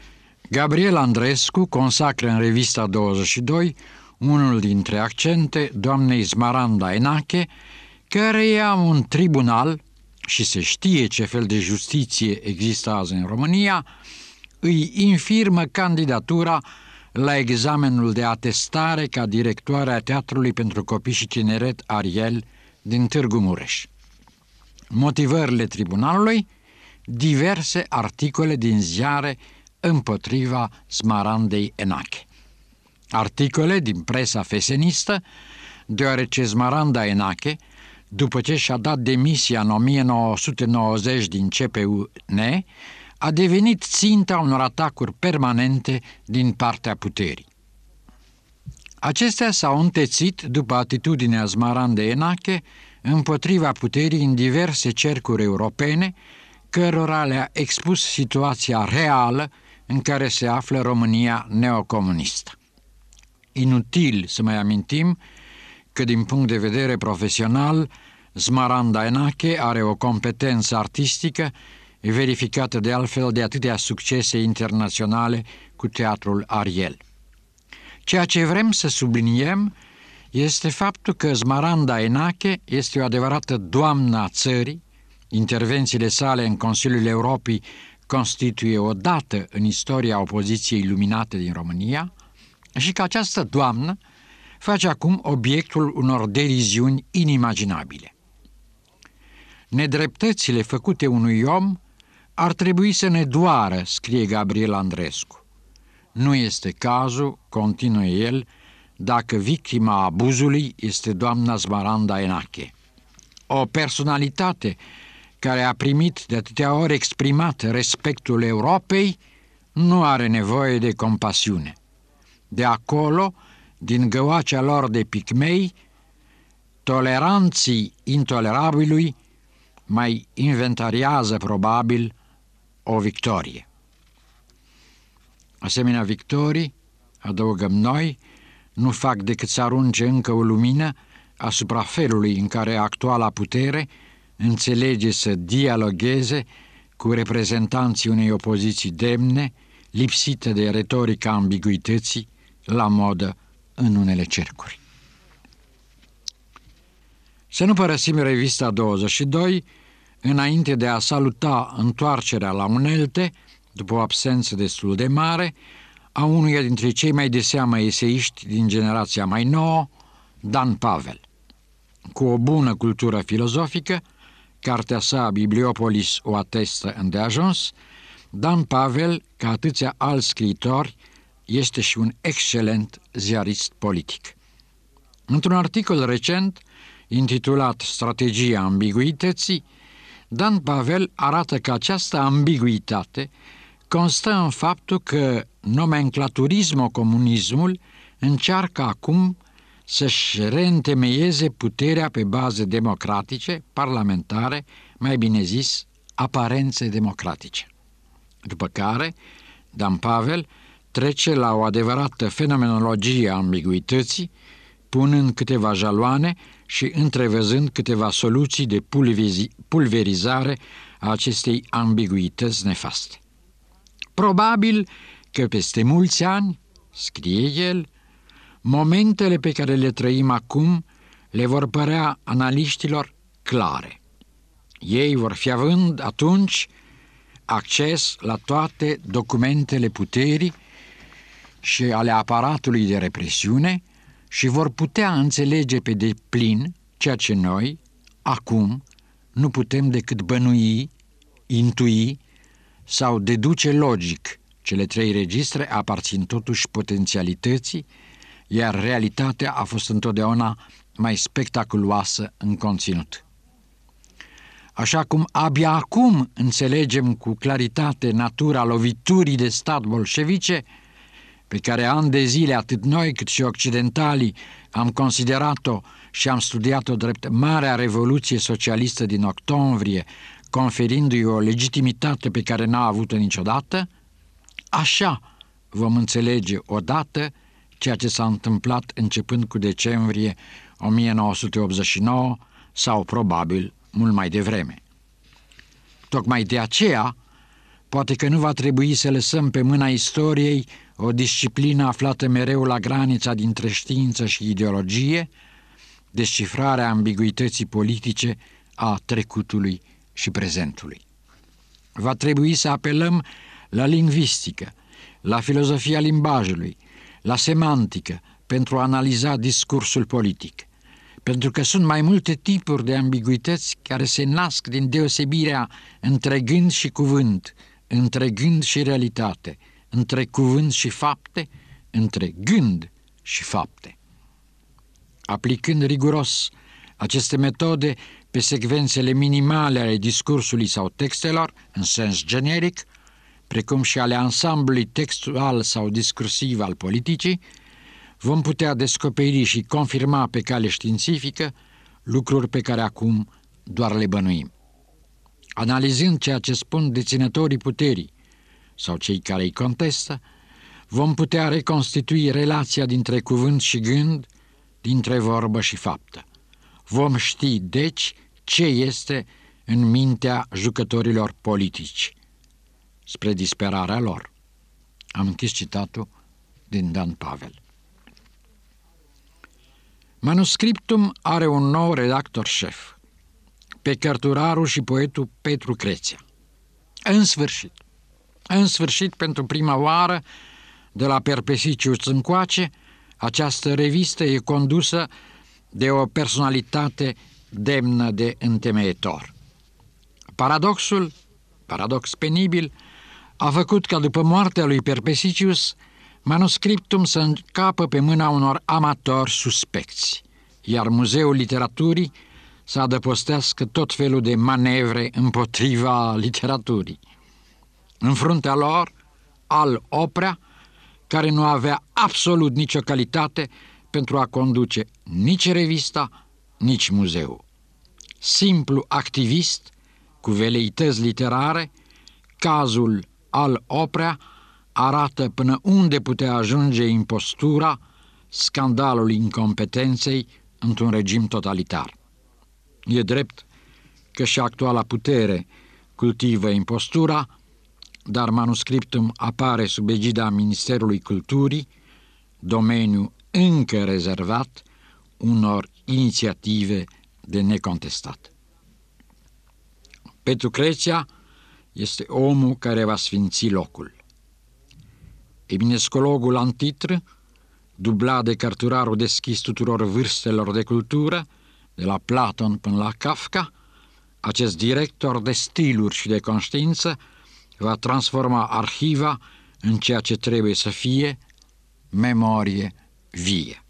Gabriel Andrescu consacră în revista douăzeci și doi unul dintre accente doamnei Smaranda Enache, căreia un tribunal, și se știe ce fel de justiție există azi în România, îi infirmă candidatura la examenul de atestare ca directoare a Teatrului pentru Copii și Tineret Ariel din Târgu Mureș. Motivările tribunalului: diverse articole din ziare împotriva Smarandei Enache. Articole din presa fesenistă, deoarece Smaranda Enache, după ce și-a dat demisia în o mie nouă sute nouăzeci din C P U N, a devenit ținta unor atacuri permanente din partea puterii. Acestea s-au întețit după atitudinea Smarandei Enache împotriva puterii în diverse cercuri europene, cărora le-a expus situația reală în care se află România neocomunistă. Inutil să mai amintim că din punct de vedere profesional, Smaranda Enache are o competență artistică verificată de altfel de atâtea succese internaționale cu Teatrul Ariel. Ceea ce vrem să subliniem este faptul că Smaranda Enache este o adevărată doamnă a țării, intervențiile sale în Consiliul Europei constituie o dată în istoria opoziției iluminate din România și că această doamnă face acum obiectul unor deriziuni inimaginabile. Nedreptățile făcute unui om ar trebui să ne doară, scrie Gabriel Andrescu. Nu este cazul, continuă el, dacă victima abuzului este doamna Smaranda Enache. O personalitate care a primit de atâtea ori exprimat respectul Europei nu are nevoie de compasiune. De acolo, din găoacea lor de picmei, toleranții intolerabilului mai inventariază probabil o victorie. Asemenea victorii, adăugăm noi, nu fac decât să arunce încă o lumină asupra felului în care actuala putere înțelege să dialogheze cu reprezentanții unei opoziții demne, lipsită de retorica ambiguității, la modă în unele cercuri. Să nu părăsim revista douăzeci și doi, înainte de a saluta întoarcerea la unelte, după o absență destul de mare, a unuia dintre cei mai de seamă eseiști din generația mai nouă, Dan Pavel. Cu o bună cultură filozofică, cartea sa Bibliopolis o atestă îndeajuns, Dan Pavel, ca atâția alți scriitori, este și un excelent ziarist politic. Într-un articol recent, intitulat Strategia ambiguității, Dan Pavel arată că această ambiguitate constă în faptul că nomenclaturismo-comunismul încearcă acum să-și reîntemeieze puterea pe baze democratice, parlamentare, mai bine zis, aparențe democratice. După care, Dan Pavel trece la o adevărată fenomenologie a ambiguității, punând câteva jaloane și întrevăzând câteva soluții de pulverizare a acestei ambiguități nefaste. Probabil că peste mulți ani, scrie el, momentele pe care le trăim acum le vor părea analiștilor clare. Ei vor fi având atunci acces la toate documentele puterii și ale aparatului de represiune și vor putea înțelege pe deplin ceea ce noi, acum, nu putem decât bănui, intui sau deduce logic. Cele trei registre aparțin totuși potențialității, iar realitatea a fost întotdeauna mai spectaculoasă în conținut. Așa cum abia acum înțelegem cu claritate natura loviturii de stat bolșevice, pe care ani de zile atât noi cât și occidentalii am considerat-o și am studiat-o drept Marea Revoluție Socialistă din octombrie, conferindu-i o legitimitate pe care n-a avut-o niciodată, așa vom înțelege odată ceea ce s-a întâmplat începând cu decembrie o mie nouă sute optzeci și nouă sau probabil mult mai devreme. Tocmai de aceea, poate că nu va trebui să lăsăm pe mâna istoriei o disciplină aflată mereu la granița dintre știință și ideologie, descifrarea ambiguității politice a trecutului și prezentului. Va trebui să apelăm la lingvistică, la filozofia limbajului, la semantică pentru a analiza discursul politic, pentru că sunt mai multe tipuri de ambiguități care se nasc din deosebirea între gând și cuvânt, între gând și realitate, între cuvânt și fapte, între gând și fapte. Aplicând riguros aceste metode pe secvențele minimale ale discursului sau textelor, în sens generic, precum și ale ansamblului textual sau discursiv al politicii, vom putea descoperi și confirma pe cale științifică lucruri pe care acum doar le bănuim. Analizând ceea ce spun deținătorii puterii sau cei care îi contestă, vom putea reconstitui relația dintre cuvânt și gând, dintre vorbă și faptă. Vom ști, deci, ce este în mintea jucătorilor politici, spre disperarea lor. Am închis citatul din Dan Pavel. Manuscriptum are un nou redactor șef, pe cărturarul și poetul Petru Creția. În sfârșit, în sfârșit, pentru prima oară, de la Perpesicius încoace, această revistă e condusă de o personalitate demnă de întemeietor. Paradoxul, paradox penibil, a făcut ca după moartea lui Perpesicius, manuscriptum să încapă pe mâna unor amatori suspecți, iar Muzeul Literaturii să adăpostească tot felul de manevre împotriva literaturii. În fruntea lor, Al Oprea, care nu avea absolut nicio calitate pentru a conduce nici revista, nici muzeul. Simplu activist, cu veleități literare, cazul Al Oprea arată până unde putea ajunge impostura, scandalul incompetenței într-un regim totalitar. E drept că și actuala putere cultivă impostura, dar manuscriptum apare sub egida Ministerului Culturii, domeniu încă rezervat unor inițiative de necontestat. Petru Creția este omul care va sfinți locul. Eminescologul antitr, dublat de cărturarul deschis tuturor vârstelor de cultură, de la Platon până la Kafka, acest director de stiluri și de conștiință va transforma arhiva în ceea ce trebuie să fie, memorie vie.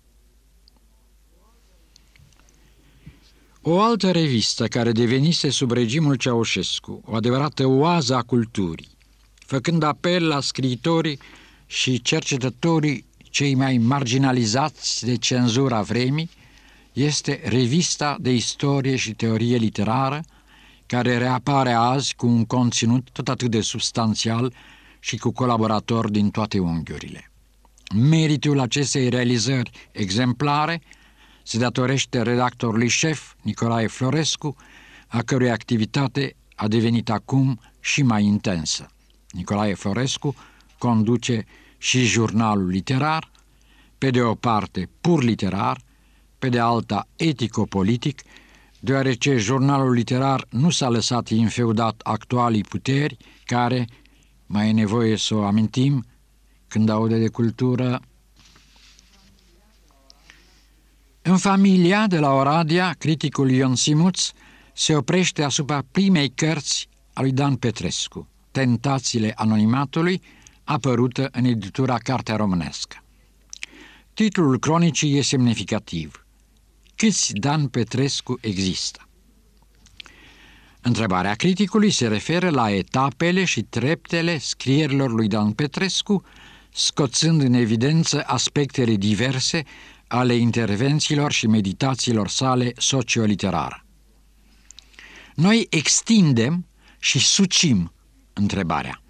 O altă revistă care devenise sub regimul Ceaușescu o adevărată oază a culturii, făcând apel la scriitorii și cercetătorii cei mai marginalizați de cenzura vremii, este Revista de Istorie și Teorie Literară, care reapare azi cu un conținut tot atât de substanțial și cu colaboratori din toate unghiurile. Meritul acestei realizări exemplare se datorește redactorului șef Nicolae Florescu, a cărui activitate a devenit acum și mai intensă. Nicolae Florescu conduce și jurnalul literar, pe de o parte pur literar, pe de alta etico-politic, deoarece jurnalul literar nu s-a lăsat infeudat actualii puteri care, mai e nevoie să o amintim, când aude de cultură. În Familia, de la Oradea, criticul Ion Simuț se oprește asupra primei cărți a lui Dan Petrescu, Tentațiile anonimatului, apărută în editura Cartea Românească. Titlul cronicii e semnificativ. Câți Dan Petrescu există? Întrebarea criticului se referă la etapele și treptele scrierilor lui Dan Petrescu, scoțând în evidență aspectele diverse ale intervențiilor și meditațiilor sale socioliterare. Noi extindem și sucim întrebarea.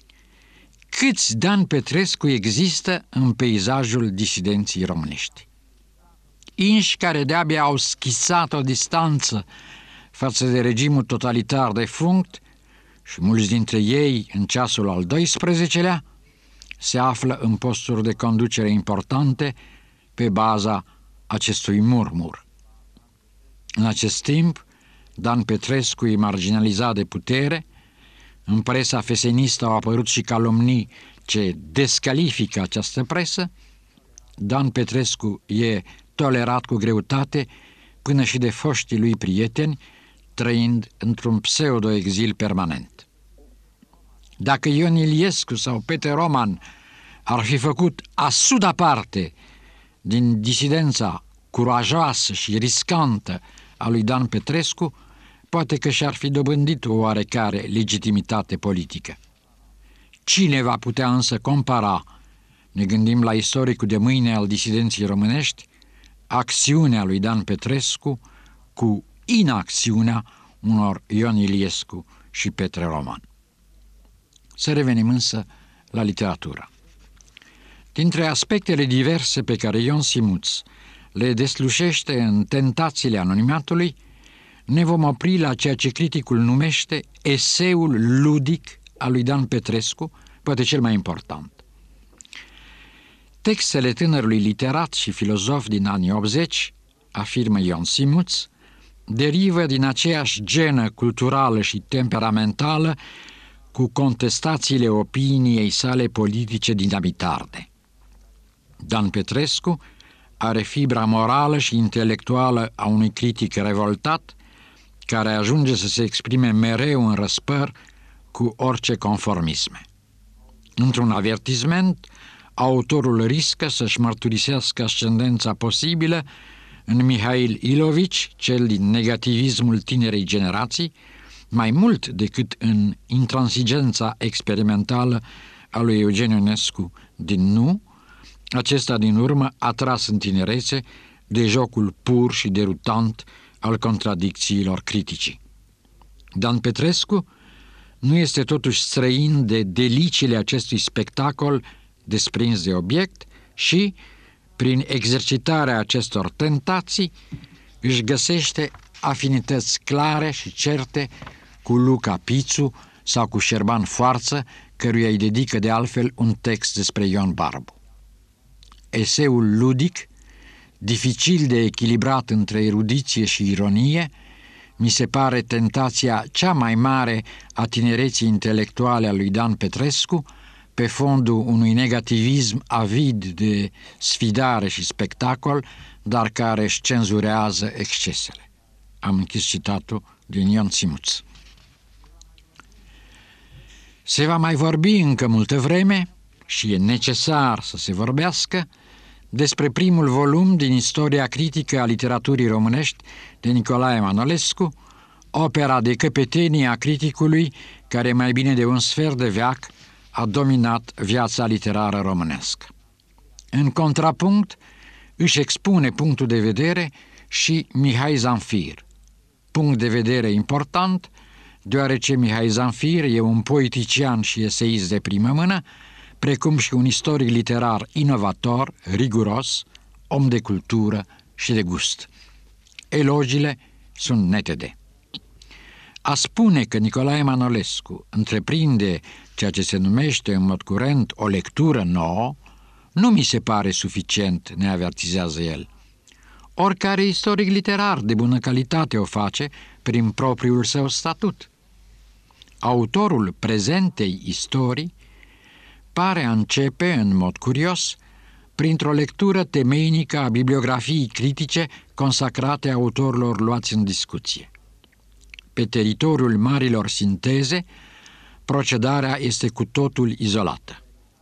Câți Dan Petrescu există în peisajul disidenții românești? Inși care de-abia au schisat o distanță față de regimul totalitar defunct și mulți dintre ei, în ceasul al doisprezecelea, se află în posturi de conducere importante pe baza acestui murmur. În acest timp, Dan Petrescu e marginalizat de putere, în presa fesenistă au apărut și calomnii ce descalifică această presă, Dan Petrescu e tolerat cu greutate până și de foștii lui prieteni, trăind într-un pseudo-exil permanent. Dacă Ion Iliescu sau Petre Roman ar fi făcut asuda parte din disidența curajoasă și riscantă a lui Dan Petrescu, poate că și-ar fi dobândit o oarecare legitimitate politică. Cine va putea însă compara, ne gândim la istoricul de mâine al disidenții românești, acțiunea lui Dan Petrescu cu inacțiunea unor Ion Iliescu și Petre Roman. Să revenim însă la literatură. Dintre aspectele diverse pe care Ion Simuț le deslușește în Tentațiile anonimatului, ne vom opri la ceea ce criticul numește eseul ludic al lui Dan Petrescu, poate cel mai important. Textele tânărului literat și filozof din anii optzeci afirmă Ion Simuț, derivă din aceeași genă culturală și temperamentală cu contestațiile opiniei sale politice dinamitarde. Dan Petrescu are fibra morală și intelectuală a unui critic revoltat, care ajunge să se exprime mereu în răspăr cu orice conformisme. Într-un avertisment, autorul riscă să-și mărturisească ascendența posibilă în Mihail Ilovici, cel din negativismul tinerei generații, mai mult decât în intransigența experimentală a lui Eugen Ionescu din Nu, acesta din urmă atras în tinerețe de jocul pur și derutant al contradicțiilor criticii. Dan Petrescu nu este totuși străin de deliciile acestui spectacol desprins de obiect și, prin exercitarea acestor tentații, își găsește afinități clare și certe cu Luca Pițu sau cu Șerban Foarță, căruia îi dedică de altfel un text despre Ion Barbu. Eseul ludic, dificil de echilibrat între erudiție și ironie, mi se pare tentația cea mai mare a tinereții intelectuale a lui Dan Petrescu, pe fondul unui negativism avid de sfidare și spectacol, dar care își cenzurează excesele. Am închis citatul din Ion Simuț. Se va mai vorbi încă multă vreme, și e necesar să se vorbească, despre primul volum din Istoria critică a literaturii românești de Nicolae Manolescu, opera de căpetenie a criticului care mai bine de un sfert de veac a dominat viața literară românească. În contrapunct își expune punctul de vedere și Mihai Zanfir. Punct de vedere important, deoarece Mihai Zanfir e un poetician și eseist de primă mână, precum și un istoric literar inovator, riguros, om de cultură și de gust. Elogiile sunt netede. A spune că Nicolae Manolescu întreprinde ceea ce se numește în mod curent o lectură nouă, nu mi se pare suficient, ne avertizează el. Oricare istoric literar de bună calitate o face prin propriul său statut. Autorul prezentei istorii pare a începe, în mod curios, printr-o lectură temeinică a bibliografiei critice consacrate autorilor luați în discuție. Pe teritoriul marilor sinteze, procedarea este cu totul izolată.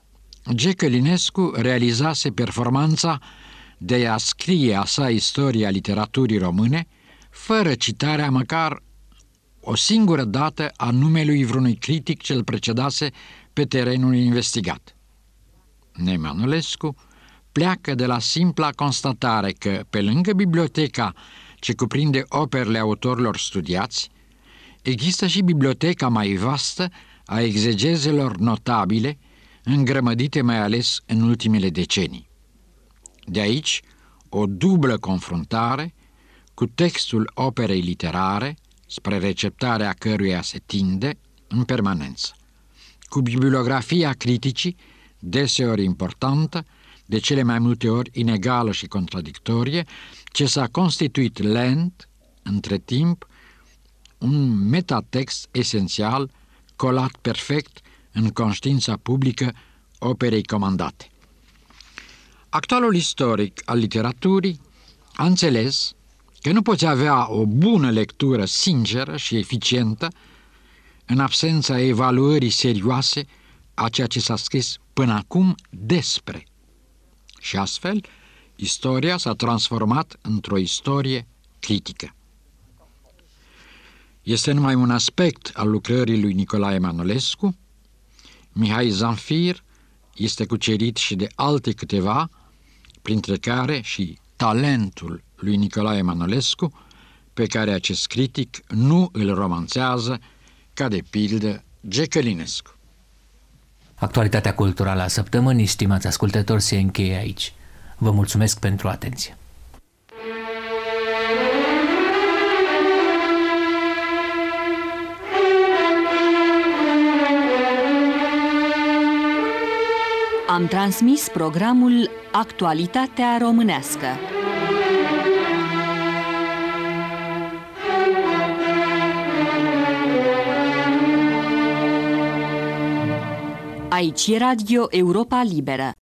G. Călinescu realizase performanța de a scrie a sa istoria literaturii române, fără citarea măcar o singură dată a numelui vreunui critic ce-l precedase pe terenul investigat. Manolescu pleacă de la simpla constatare că, pe lângă biblioteca ce cuprinde operele autorilor studiați, există și biblioteca mai vastă a exegezelor notabile, îngrămădite mai ales în ultimele decenii. De aici, o dublă confruntare cu textul operei literare, spre receptarea căruia se tinde în permanență, cu bibliografia criticii, deseori importantă, de cele mai multe ori inegală și contradictorie, ce s-a constituit lent, între timp, un metatext esențial, colat perfect în conștiința publică operei comandate. Actualul istoric al literaturii a înțeles că nu poți avea o bună lectură sinceră și eficientă în absența evaluării serioase a ceea ce s-a scris până acum despre. Și astfel, istoria s-a transformat într-o istorie critică. Este numai un aspect al lucrării lui Nicolae Manolescu. Mihai Zanfir este cucerit și de alte câteva, printre care și talentul lui Nicolae Manolescu, pe care acest critic nu îl romanțează, ca de pildă G. Călinescu. Actualitatea culturală a săptămânii, stimați ascultători, se încheie aici. Vă mulțumesc pentru atenție. Am transmis programul Actualitatea românească. Aici e Radio Europa Liberă.